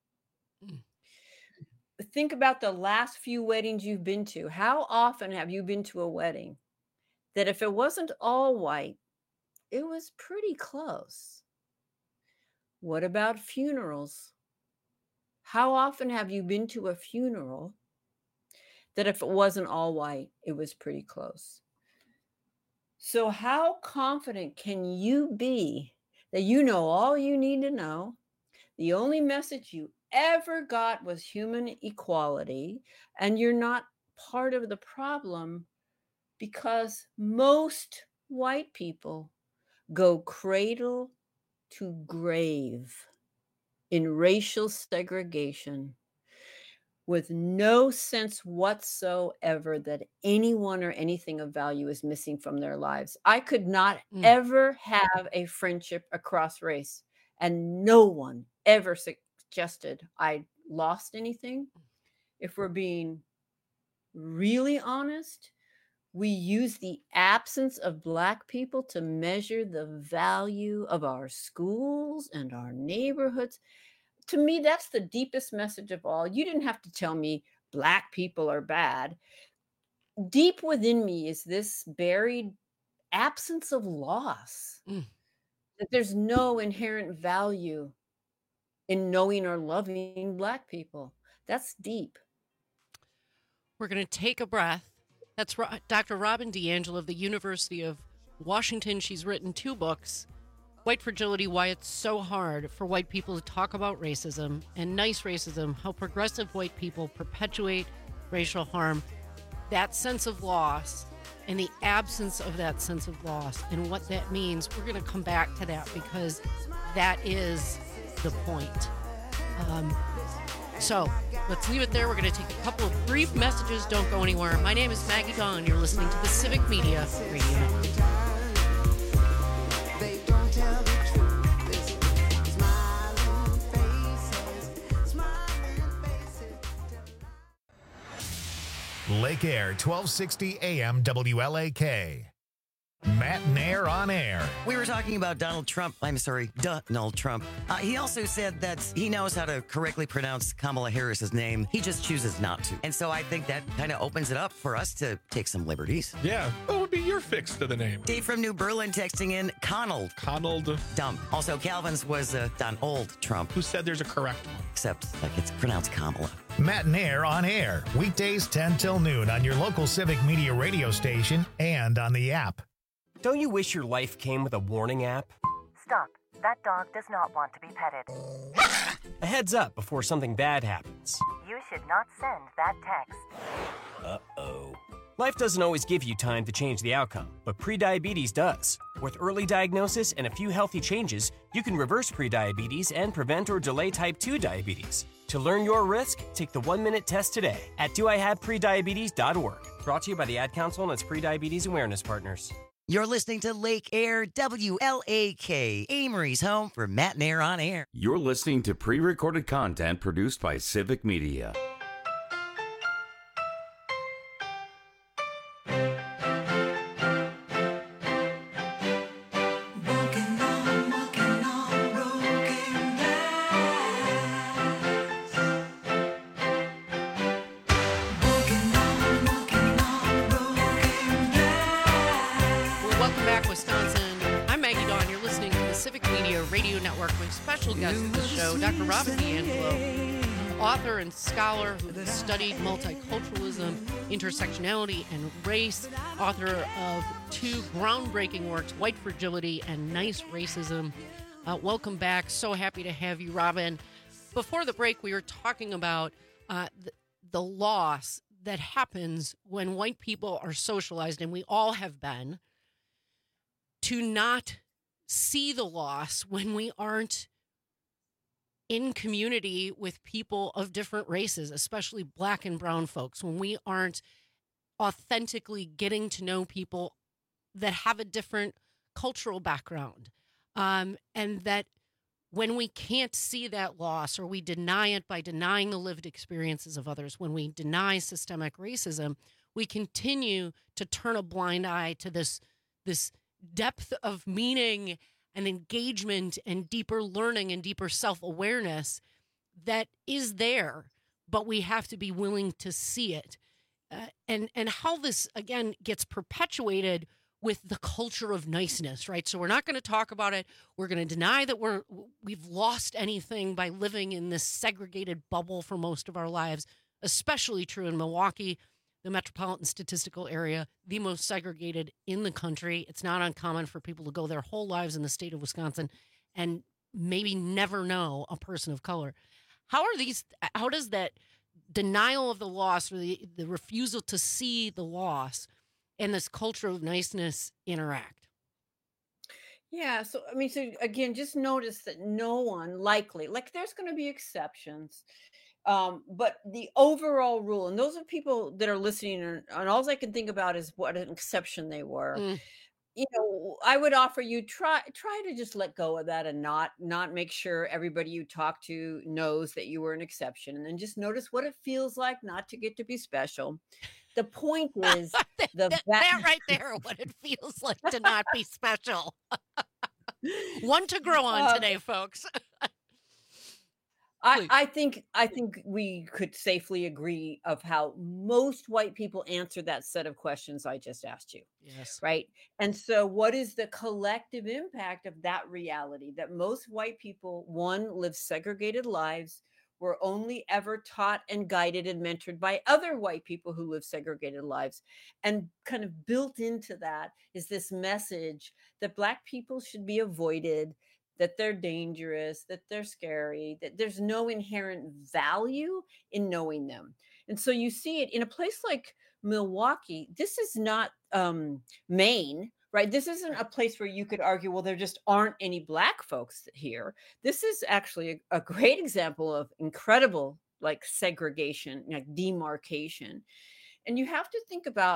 Think about the last few weddings you've been to. How often have you been to a wedding that if it wasn't all white, it was pretty close? What about funerals? How often have you been to a funeral that if it wasn't all white, it was pretty close? So how confident can you be that you know all you need to know? The only message you ever got was human equality, and you're not part of the problem because most white people go cradle to grave in racial segregation with no sense whatsoever that anyone or anything of value is missing from their lives. I could not ever have a friendship across race, and no one ever suggested I lost anything. If we're being really honest, we use the absence of Black people to measure the value of our schools and our neighborhoods. To me, that's the deepest message of all. You didn't have to tell me Black people are bad. Deep within me is this buried absence of loss, that there's no inherent value in knowing or loving Black people. That's deep.
We're going to take a breath. That's Dr. Robin DiAngelo of the University of Washington. She's written 2 books, White Fragility, Why It's So Hard for White People to Talk About Racism, and Nice Racism, How Progressive White People Perpetuate Racial Harm. That sense of loss and the absence of that sense of loss and what that means, we're going to come back to that because that is the point. So let's leave it there. We're going to take a couple of brief messages. Don't go anywhere. My name is Maggie Dawn. You're listening to the Civic Media Radio Network.
Lake Air, 1260 AM WLAK. Matt Nair on air.
We were talking about Donald Trump. I'm sorry, Donald Trump. He also said that he knows how to correctly pronounce Kamala Harris's name. He just chooses not to. And so I think that kind of opens it up for us to take some liberties.
Yeah, what would be your fix to the name?
Dave from New Berlin texting in Conald.
Conald.
Dumb. Also, Calvin's was Donald Trump.
Who said there's a correct one?
Except like it's pronounced Kamala.
Matt Nair on air. Weekdays 10 till noon on your local Civic Media radio station and on the app.
Don't you wish your life came with a warning app?
Stop. That dog does not want to be petted.
A heads up before something bad happens.
You should not send that text.
Uh-oh. Life doesn't always give you time to change the outcome, but prediabetes does. With early diagnosis and a few healthy changes, you can reverse prediabetes and prevent or delay type 2 diabetes. To learn your risk, take the 1-minute test today at doihaveprediabetes.org. Brought to you by the Ad Council and its prediabetes awareness partners.
You're listening to Lake Air WLAK, Amory's home for Matt Nair on air.
You're listening to pre-recorded content produced by Civic Media.
Guest of the show, Dr. Robin DeAngelo, author and scholar who has studied multiculturalism, intersectionality, and race, author of 2 groundbreaking works, White Fragility and Nice Racism. Welcome back. So happy to have you, Robin. Before the break, we were talking about the loss that happens when white people are socialized, and we all have been, to not see the loss when we aren't in community with people of different races, especially Black and brown folks, when we aren't authentically getting to know people that have a different cultural background. And that when we can't see that loss, or we deny it by denying the lived experiences of others, when we deny systemic racism, we continue to turn a blind eye to this depth of meaning and engagement and deeper learning and deeper self-awareness that is there, but we have to be willing to see it. And how this, again, gets perpetuated with the culture of niceness, right? So we're not going to talk about it. We're going to deny that we've lost anything by living in this segregated bubble for most of our lives, especially true in Milwaukee, the metropolitan statistical area, the most segregated in the country. It's not uncommon for people to go their whole lives in the state of Wisconsin and maybe never know a person of color. How does that denial of the loss, or the refusal to see the loss, and this culture of niceness interact?
Yeah. So, I mean, so again, just notice that no one likely, like there's going to be exceptions. But the overall rule, and those are people that are listening, and all I can think about is what an exception they were. You know, I would offer you try to just let go of that and not make sure everybody you talk to knows that you were an exception, and then just notice what it feels like not to get to be special. The point is that
right there, what it feels like to not be special. One to grow on today, folks.
I think we could safely agree of how most white people answer that set of questions I just asked you.
Yes.
Right. And so what is the collective impact of that reality that most white people, one, live segregated lives, were only ever taught and guided and mentored by other white people who live segregated lives. And kind of built into that is this message that Black people should be avoided, that they're dangerous, that they're scary, that there's no inherent value in knowing them. And so you see it in a place like Milwaukee. This is not Maine, right? This isn't a place where you could argue, well, there just aren't any Black folks here. This is actually a great example of incredible like segregation, like demarcation. And you have to think about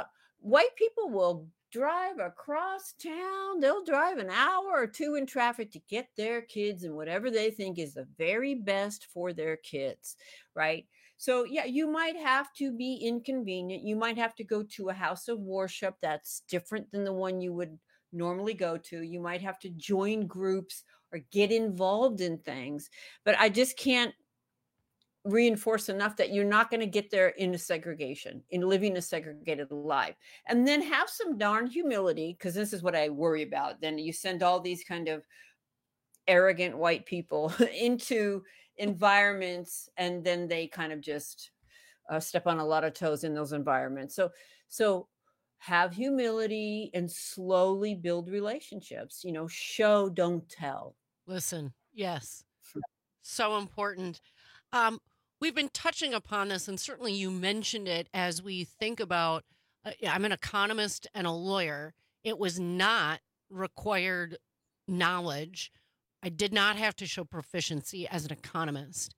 white people will drive across town. They'll drive an hour or two in traffic to get their kids and whatever they think is the very best for their kids, right? So, yeah, you might have to be inconvenient. You might have to go to a house of worship that's different than the one you would normally go to. You might have to join groups or get involved in things. But I just can't reinforce enough that you're not going to get there in a segregation, in living a segregated life. And then have some darn humility, because this is what I worry about. Then you send all these kind of arrogant white people into environments, and then they kind of just step on a lot of toes in those environments. So have humility and slowly build relationships. Show, don't tell.
Listen, yes, so important. We've been touching upon this, and certainly you mentioned it as we think about, I'm an economist and a lawyer. It was not required knowledge. I did not have to show proficiency as an economist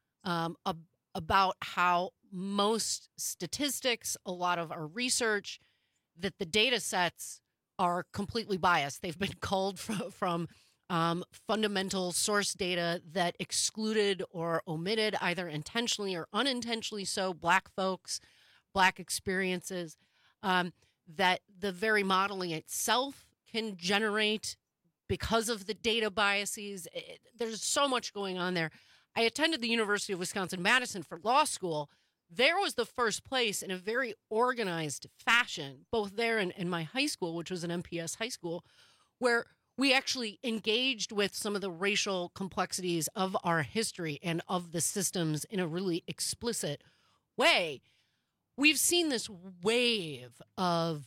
about how most statistics, a lot of our research, that the data sets are completely biased. They've been culled from fundamental source data that excluded or omitted, either intentionally or unintentionally so, Black folks, Black experiences, that the very modeling itself can generate because of the data biases. There's so much going on there. I attended the University of Wisconsin-Madison for law school. There was the first place in a very organized fashion, both there and my high school, which was an MPS high school, where we actually engaged with some of the racial complexities of our history and of the systems in a really explicit way. We've seen this wave of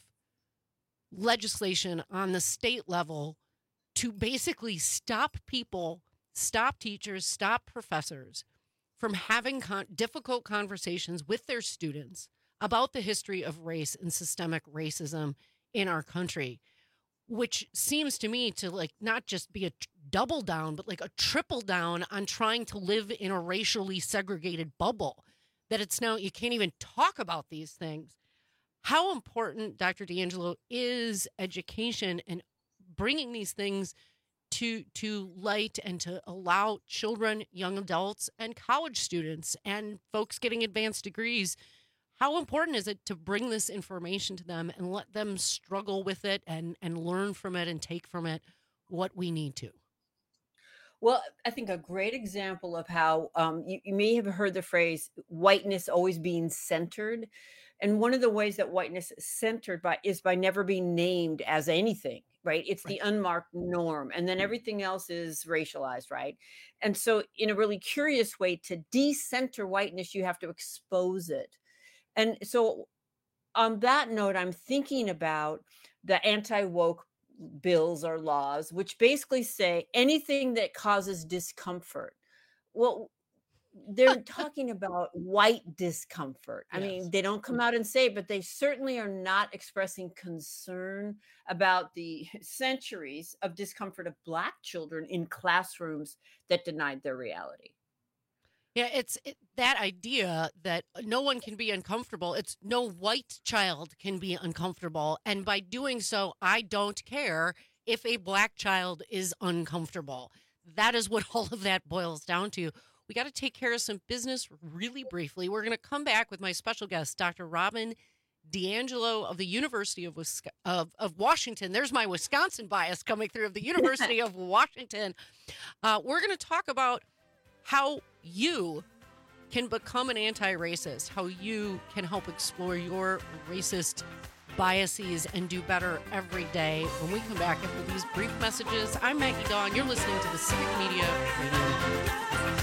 legislation on the state level to basically stop people, stop teachers, stop professors from having difficult conversations with their students about the history of race and systemic racism in our country, which seems to me to not just be a double down, but like a triple down on trying to live in a racially segregated bubble, that it's now you can't even talk about these things. How important, Dr. D'Angelo, is education and bringing these things to light and to allow children, young adults, and college students and folks getting advanced degrees, how important is it to bring this information to them and let them struggle with it and learn from it and take from it what we need to?
Well, I think a great example of how you may have heard the phrase whiteness always being centered. And one of the ways that whiteness is centered is by never being named as anything, right? It's the unmarked norm. And then everything else is racialized, right? And so in a really curious way, to decenter whiteness, you have to expose it. And so on that note, I'm thinking about the anti-woke bills or laws, which basically say anything that causes discomfort. Well, they're talking about white discomfort. I mean, they don't come out and say it, but they certainly are not expressing concern about the centuries of discomfort of Black children in classrooms that denied their reality.
Yeah, it's that idea that no one can be uncomfortable. It's no white child can be uncomfortable. And by doing so, I don't care if a Black child is uncomfortable. That is what all of that boils down to. We got to take care of some business really briefly. We're going to come back with my special guest, Dr. Robin DiAngelo of the University of Washington. There's my Wisconsin bias coming through, of the University of Washington. We're going to talk about how you can become an anti-racist, how you can help explore your racist biases and do better every day. When we come back after these brief messages, I'm Maggie Dawn. You're listening to the Civic Media Radio.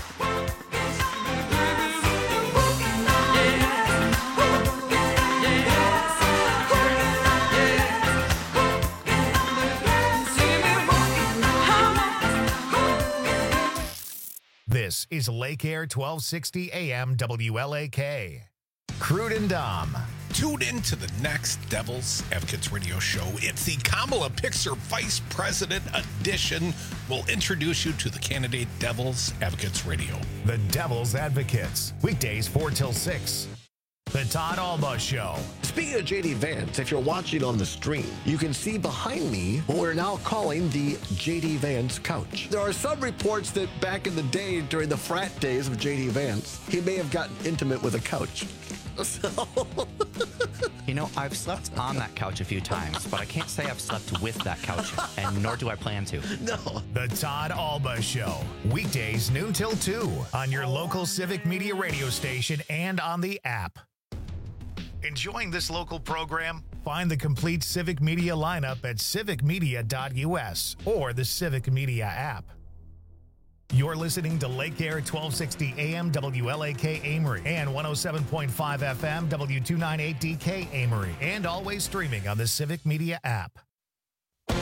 This is Lake Air 1260 AM WLAK. Crude and Dom.
Tune in to the next Devil's Advocates Radio show. It's the Kamala Pixer Vice President edition. We'll introduce you to the candidate Devil's Advocates Radio.
The Devil's Advocates. Weekdays 4 till 6. The Todd Alba Show.
Speaking of JD Vance, if you're watching on the stream, you can see behind me what we're now calling the JD Vance couch. There are some reports that back in the day, during the frat days of JD Vance, he may have gotten intimate with a couch. So...
You know, I've slept on that couch a few times, but I can't say I've slept with that couch, and nor do I plan to.
No.
The Todd Alba Show. Weekdays noon till 2 on your local Civic Media radio station and on the app. Enjoying this local program? Find the complete Civic Media lineup at civicmedia.us or the Civic Media app. You're listening to Lake Air 1260 AM WLAK Amory and 107.5 FM W298DK Amory, and always streaming on the Civic Media app.